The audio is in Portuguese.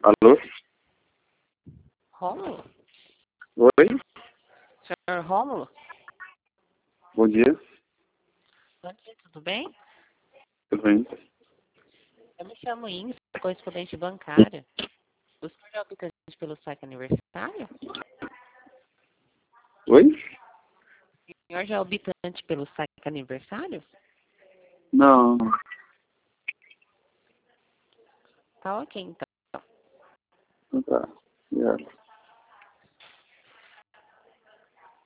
Alô? Rômulo? Oi? Senhor Rômulo? Bom dia. Bom dia, tudo bem? Tudo bem? Eu me chamo Índia, correspondente bancária. O senhor é habitante pelo saque aniversário? Oi? O senhor já é habitante pelo saque aniversário? Não. Tá ok, então. Não tá. Obrigado.